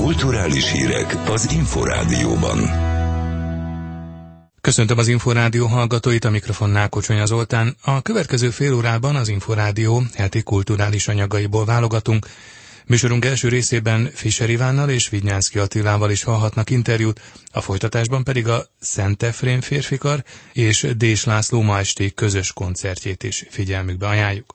Kulturális hírek az Inforádióban. Köszöntöm az Inforádió hallgatóit, a mikrofonnál Kocsonya Zoltán. A következő fél órában az Inforádió heti kulturális anyagaiból válogatunk. Műsorunk első részében Fischer Ivánnal és Vidnyánszky Attilával is hallhatnak interjút, a folytatásban pedig a Szent Efrém férfikar és Dés László ma esti közös koncertjét is figyelmükbe ajánljuk.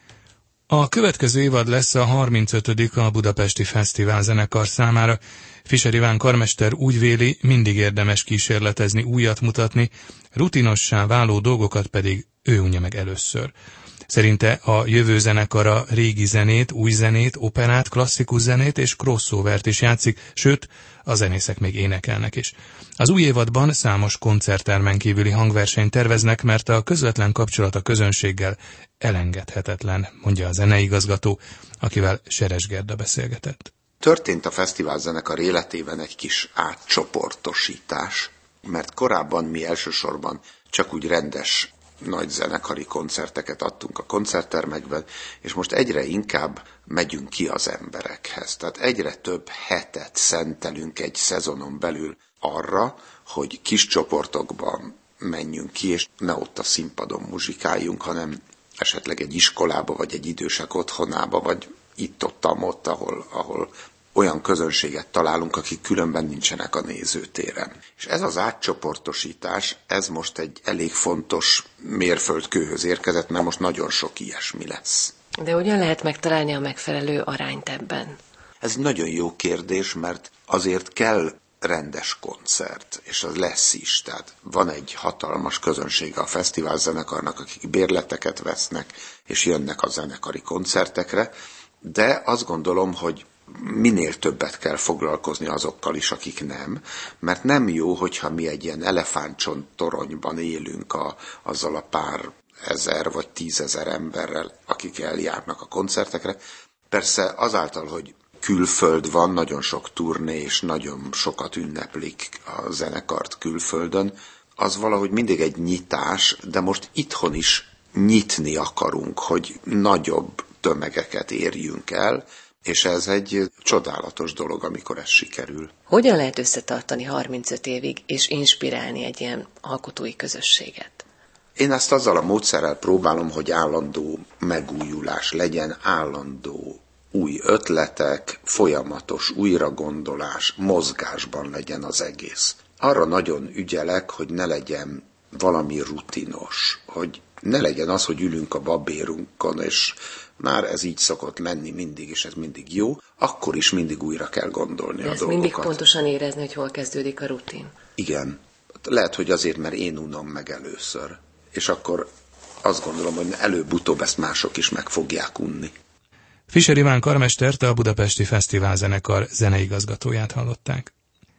A következő évad lesz a 35. a Budapesti Fesztivál zenekar számára. Fischer Iván karmester úgy véli, mindig érdemes kísérletezni, újat mutatni, rutinossá váló dolgokat pedig ő unja meg először. Szerinte a jövő zenekara régi zenét, új zenét, operát, klasszikus zenét és crossovert is játszik, sőt, a zenészek még énekelnek is. Az új évadban számos koncerttermen kívüli hangversenyt terveznek, mert a közvetlen kapcsolat a közönséggel elengedhetetlen, mondja a zeneigazgató, akivel Seres Gerda beszélgetett. Történt a fesztiválzenekar életében egy kis átcsoportosítás, mert korábban mi elsősorban csak úgy rendes nagy zenekari koncerteket adtunk a koncerttermekben, és most egyre inkább megyünk ki az emberekhez. Tehát egyre több hetet szentelünk egy szezonon belül arra, hogy kis csoportokban menjünk ki, és ne ott a színpadon muzsikáljunk, hanem esetleg egy iskolába, vagy egy idősek otthonába, vagy itt-ott, ahol olyan közönséget találunk, akik különben nincsenek a nézőtéren. És ez az átcsoportosítás, ez most egy elég fontos mérföldkőhöz érkezett, mert most nagyon sok ilyesmi lesz. De hogyan lehet megtalálni a megfelelő arányt ebben? Ez nagyon jó kérdés, mert azért kell rendes koncert, és az lesz is. Tehát van egy hatalmas közönsége a fesztiválzenekarnak, akik bérleteket vesznek, és jönnek a zenekari koncertekre, de azt gondolom, hogy minél többet kell foglalkozni azokkal is, akik nem, mert nem jó, hogyha mi egy ilyen elefántcsont toronyban élünk azzal a pár ezer vagy 10 000 emberrel, akik eljárnak a koncertekre. Persze azáltal, hogy külföld van, nagyon sok turné, és nagyon sokat ünneplik a zenekart külföldön, az valahogy mindig egy nyitás, de most itthon is nyitni akarunk, hogy nagyobb tömegeket érjünk el, és ez egy csodálatos dolog, amikor ez sikerül. Hogyan lehet összetartani 35 évig, és inspirálni egy ilyen alkotói közösséget? Én ezt azzal a módszerrel próbálom, hogy állandó megújulás legyen, állandó új ötletek, folyamatos újragondolás, mozgásban legyen az egész. Arra nagyon ügyelek, hogy ne legyen valami rutinos, hogy ne legyen az, hogy ülünk a babérunkon, és már ez így szokott lenni mindig, és ez mindig jó, akkor is mindig újra kell gondolni a dolgokat. Mindig pontosan érezni, hogy hol kezdődik a rutin. Igen. Lehet, hogy azért, mert én unom meg először. És akkor azt gondolom, hogy előbb-utóbb ezt mások is meg fogják unni. Fischer Iván karmestert, a Budapesti Fesztiválzenekar zeneigazgatóját hallották.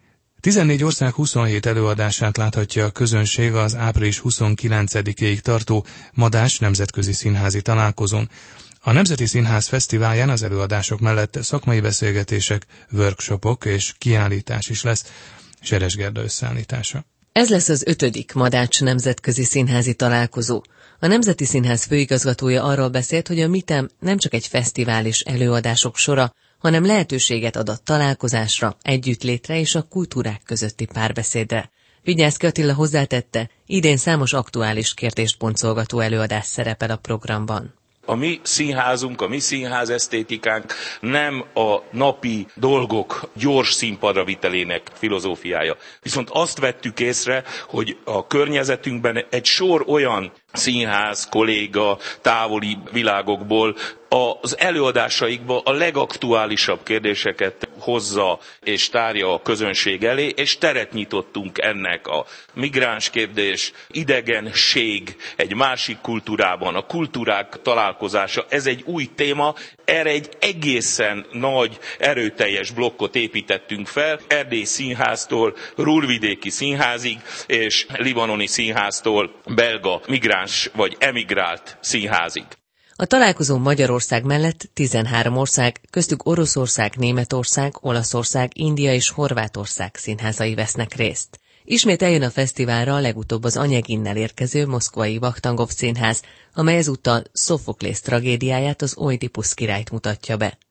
14 ország 27 előadását láthatja a közönség az április 29-ig tartó Madás nemzetközi színházi találkozón. A Nemzeti Színház Fesztiválján az előadások mellett szakmai beszélgetések, workshopok és kiállítás is lesz, Seres Gerda összeállítása. Ez lesz az 5. Madács nemzetközi színházi találkozó. A Nemzeti Színház főigazgatója arról beszélt, hogy a MITEM nem csak egy fesztivál és előadások sora, hanem lehetőséget ad a találkozásra, együttlétre és a kultúrák közötti párbeszédre. Vidnyánszky Attila hozzátette, idén számos aktuális kérdést boncolgató előadás szerepel a programban. A mi színházunk, a mi színház esztétikánk nem a napi dolgok gyors színpadra vitelének filozófiája. Viszont azt vettük észre, hogy a környezetünkben egy sor olyan színház, kolléga, távoli világokból az előadásaikba a legaktuálisabb kérdéseket hozza és tárja a közönség elé, és teret nyitottunk ennek a migráns kérdés, idegenség egy másik kultúrában, a kultúrák találkozása, ez egy új téma, erre egy egészen nagy, erőteljes blokkot építettünk fel, Erdély Színháztól Ruhrvidéki Színházig, és Libanoni Színháztól belga migráns vagy emigrált színházig. A találkozón Magyarország mellett 13 ország, köztük Oroszország, Németország, Olaszország, India és Horvátország színházai vesznek részt. Ismét eljön a fesztiválra a legutóbb az Anyeginnel érkező moszkvai Vahtangov Színház, amely ezúttal Szofoklész tragédiáját, az Oidipus királyt mutatja be.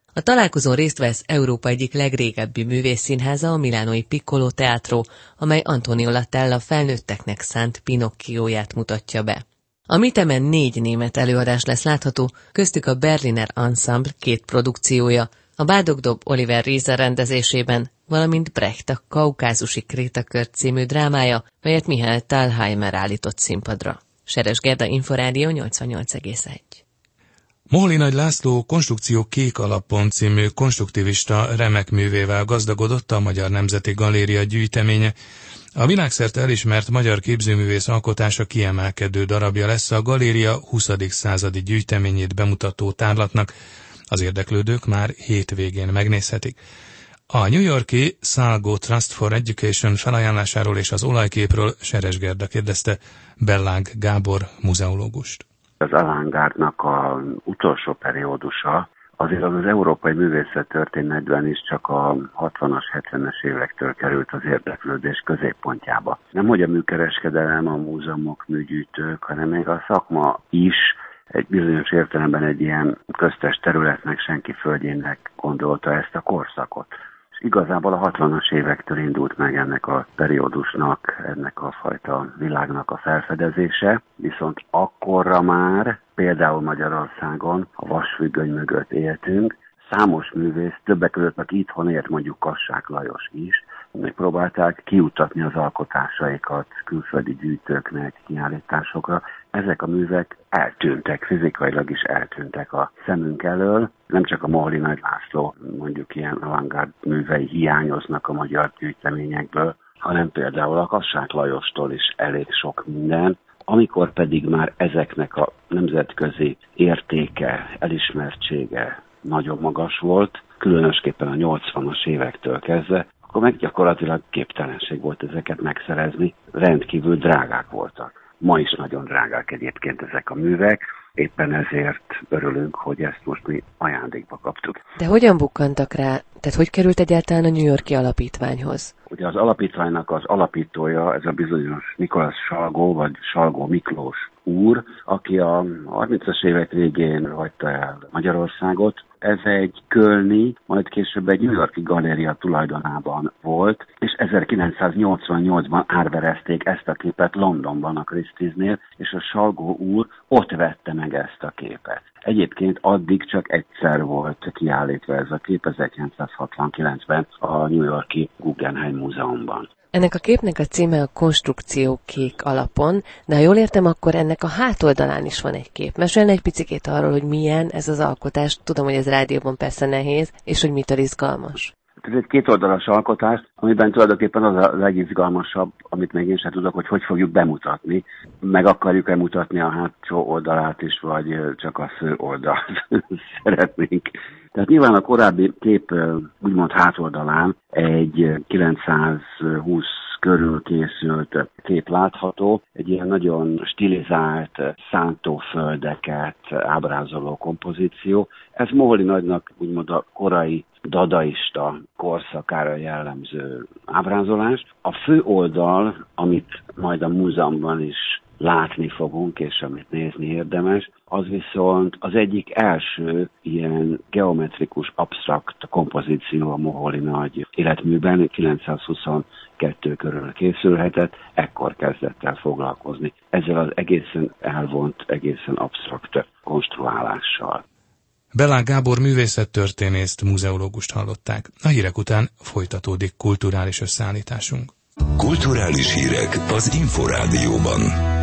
A találkozón részt vesz Európa egyik legrégebbi művészszínháza, a milánói Piccolo Teatro, amely Antonio Latella felnőtteknek szánt Pinocchióját mutatja be. A Mitemen 4 német előadás lesz látható, köztük a Berliner Ensemble 2 produkciója, a Bádogdob Oliver Rieser rendezésében, valamint Brecht a Kaukázusi Krétakör című drámája, melyet Mihály Thalheimer állított színpadra. Seres Gerda, Inforádió 88,1. Moholi Nagy László Konstrukció kék alapon című konstruktivista remek művével gazdagodott a Magyar Nemzeti Galéria gyűjteménye. A világszerte elismert magyar képzőművész alkotása kiemelkedő darabja lesz a galéria 20. századi gyűjteményét bemutató tárlatnak. Az érdeklődők már hétvégén megnézhetik. A New York-i Salgo Trust for Education felajánlásáról és az olajképről Seres Gerda kérdezte Bellág Gábor muzeológust. Az avantgárdnak az utolsó periódusa azért az európai művészettörténetben is csak a 60-as, 70-es évektől került az érdeklődés középpontjába. Nem hogy a műkereskedelem, a múzeumok, műgyűjtők, hanem még a szakma is egy bizonyos értelemben egy ilyen köztes területnek, senki földjének gondolta ezt a korszakot. És igazából a 60-as évektől indult meg ennek a periódusnak, ennek a fajta világnak a felfedezése, viszont akkorra már, például Magyarországon, a vasfüggöny mögött éltünk, számos művész, többek között, aki itthon élt, mondjuk Kassák Lajos is, megpróbálták kiutatni az alkotásaikat külföldi gyűjtőknek, kiállításokra. Ezek a művek eltűntek, fizikailag is eltűntek a szemünk elől. Nem csak a Moholi Nagy László, mondjuk ilyen avantgárd művei hiányoznak a magyar gyűjteményekből, hanem például a Kassák Lajostól is elég sok minden. Amikor pedig már ezeknek a nemzetközi értéke, elismertsége nagyon magas volt, különösképpen a 80-as évektől kezdve, akkor meg gyakorlatilag képtelenség volt ezeket megszerezni, rendkívül drágák voltak. Ma is nagyon drágák egyébként ezek a művek, éppen ezért örülünk, hogy ezt most mi ajándékba kaptuk. De hogyan bukkantak rá? Tehát hogy került egyáltalán a New York-i alapítványhoz? Ugye az alapítványnak az alapítója, ez a bizonyos Nicholas Salgo, vagy Salgo Miklós úr, aki a 30-as évek végén hagyta el Magyarországot. Ez egy kölni, majd később egy New York-i galéria tulajdonában volt, és 1988-ban árverezték ezt a képet Londonban a Christie's-nél, és a Salgo úr ott vette meg ezt a képet. Egyébként addig csak egyszer volt kiállítva ez a kép, 1969-ben a New York-i Guggenheim Múzeumban. Ennek a képnek a címe a Konstrukció kék alapon, de ha jól értem, akkor ennek a hátoldalán is van egy kép. Mesélj egy picikét arról, hogy milyen ez az alkotás. Tudom, hogy ez rádióban persze nehéz, és hogy mitől izgalmas. Ez egy kétoldalas alkotás, amiben tulajdonképpen az a legizgalmasabb, amit még én sem tudok, hogy fogjuk bemutatni. Meg akarjuk-e mutatni a hátsó oldalát is, vagy csak a fő oldalt szeretnénk. Tehát nyilván a korábbi kép úgymond hátoldalán egy 920 körül készült kép látható, egy ilyen nagyon stilizált szántóföldeket ábrázoló kompozíció. Ez Moholi Nagynak úgymond a korai dadaista korszakára jellemző ábrázolás. A fő oldal, amit majd a múzeumban is látni fogunk, és amit nézni érdemes, az viszont az egyik első ilyen geometrikus, absztrakt kompozíció a Moholi Nagy életműben, 922 körül készülhetett, ekkor kezdett el foglalkozni ezzel az egészen elvont, egészen absztrakt konstruálással. Bellág Gábor művészettörténészt, muzeológust hallották. A hírek után folytatódik kulturális összeállításunk. Kulturális hírek az Inforádióban.